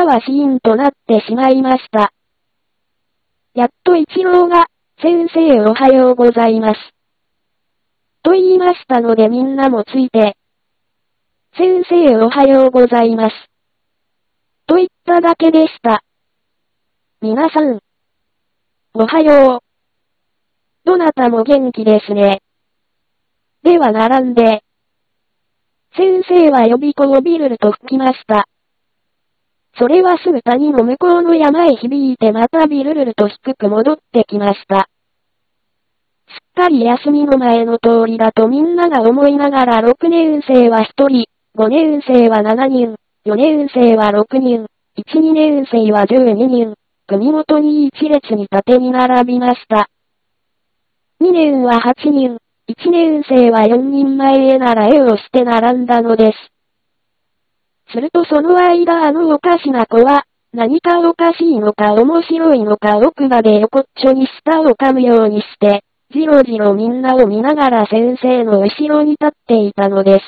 なはシーンとなってしまいました。やっと一郎が、先生おはようございます。と言いましたのでみんなもついて、先生おはようございます。と言っただけでした。皆さん、おはよう。どなたも元気ですね。では並んで、先生は予備校をビルルと吹きました。それはすぐ谷の向こうの山へ響いてまたビルルルと低く戻ってきました。すっかり休みの前の通りだとみんなが思いながら6年生は1人、5年生は7人、4年生は6人、1、2年生は12人、組ごとに一列に縦に並びました。2年は8人、1年生は4人前へ習いをして並んだのです。するとその間おかしな子は、何かおかしいのか面白いのか奥歯で横っちょに舌を噛むようにして、じろじろみんなを見ながら先生の後ろに立っていたのです。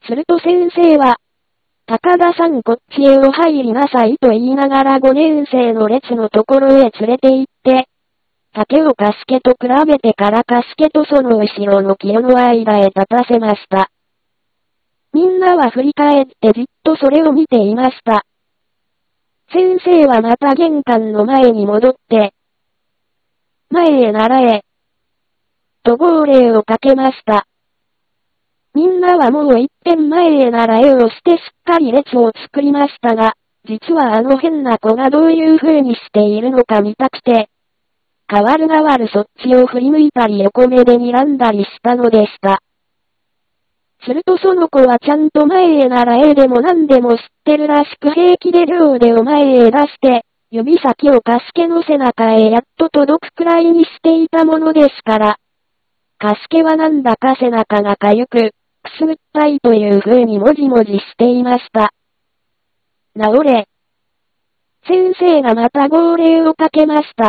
すると先生は、高田さんこっちへお入りなさいと言いながら5年生の列のところへ連れて行って、竹をカスケと比べてからカスケとその後ろの清の間へ立たせました。みんなは振り返ってじっとそれを見ていました。先生はまた玄関の前に戻って、前へ習え、と号令をかけました。みんなはもう一遍前へ習えをしてすっかり列を作りましたが、実は変な子がどういう風にしているのか見たくて、代わるそっちを振り向いたり横目で睨んだりしたのでした。するとその子はちゃんと前へ習えでも何でも知ってるらしく平気で両腕を前へ出して、指先をカスケの背中へやっと届くくらいにしていたものですから。カスケはなんだか背中がかゆく、くすぐったいという風にもじもじしていました。治れ。先生がまた号令をかけました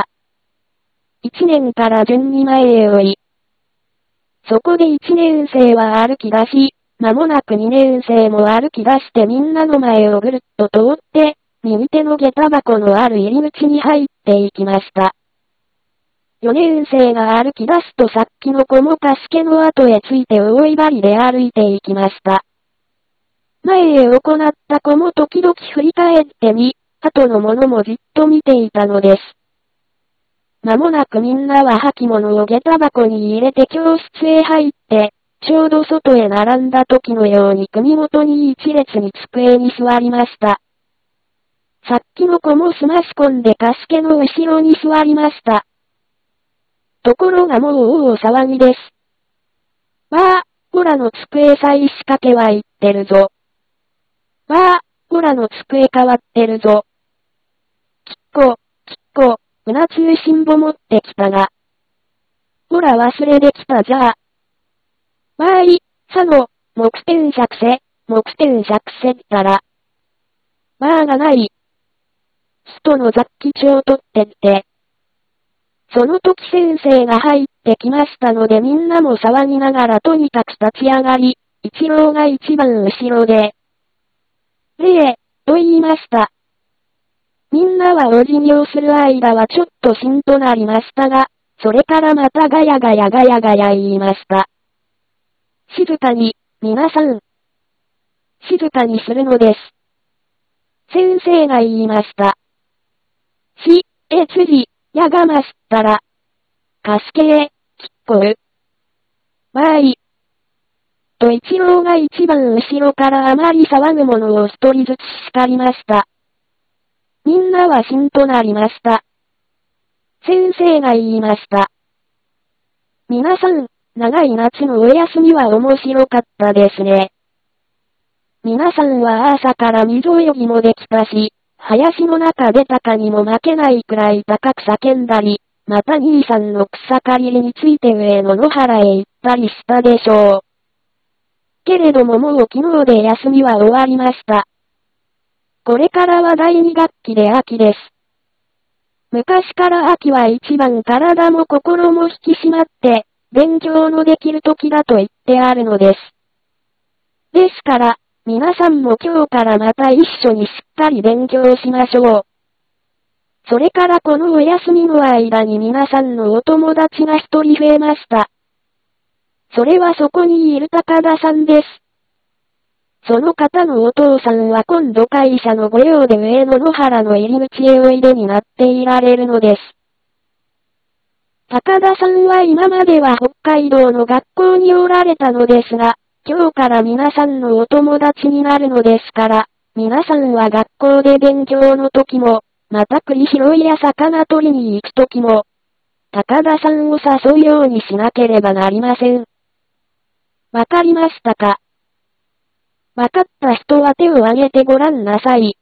。1年から順に前へ追い。そこで1年生は歩き出し、間もなく2年生も歩き出してみんなの前をぐるっと通って、右手の下駄箱のある入り口に入っていきました。4年生が歩き出すとさっきの子もカスケの後へついて大威張りで歩いていきました。前へ行った子も時々振り返ってみ、後の者もじっと見ていたのです。間もなくみんなは履物を下駄箱に入れて教室へ入って、ちょうど外へ並んだ時のように組ごとに一列に机に座りました。さっきの子もすまし込んでカスケの後ろに座りました。ところがもう大騒ぎです。わあ、オラの机再仕掛けは言ってるぞ。わあ、オラの机変わってるぞ。きっこ、うな通信簿持ってきたが。ほら忘れできたじゃあ。わーい、目点尺せったら。わーがない。ストの雑記帳取ってって。その時先生が入ってきましたのでみんなも騒ぎながらとにかく立ち上がり、一郎が一番後ろで。と言いました。みんなはお辞儀をする間はちょっとしんとなりましたが、それからまたガヤガヤ言いました。静かに、皆さん。静かにするのです。先生が言いました。やがましたら。カスケへ、きっこう。わーい。と一郎が一番後ろからあまり騒ぐものを一人ずつ叱りました。みんなはしんとなりました。先生が言いました。皆さん、長い夏のお休みは面白かったですね。皆さんは朝から水泳ぎもできたし、林の中で鷹にも負けないくらい高く叫んだり、また兄さんの草刈りについて上野野原へ行ったりしたでしょう。けれどももう昨日で休みは終わりました。これからは第2学期で秋です。昔から秋は一番体も心も引き締まって、勉強のできる時だと言ってあるのです。ですから、 皆さんも今日からまた一緒にしっかり勉強しましょう。それからこのお休みの間に皆さんのお友達が一人増えました。それはそこにいる高田さんです。その方のお父さんは今度会社の御用で上野野原の入り口へおいでになっていられるのです。高田さんは今までは北海道の学校におられたのですが、今日から皆さんのお友達になるのですから、皆さんは学校で勉強の時も、また栗拾いや魚取りに行く時も、高田さんを誘うようにしなければなりません。わかりましたか？わかった人は手を挙げてごらんなさい。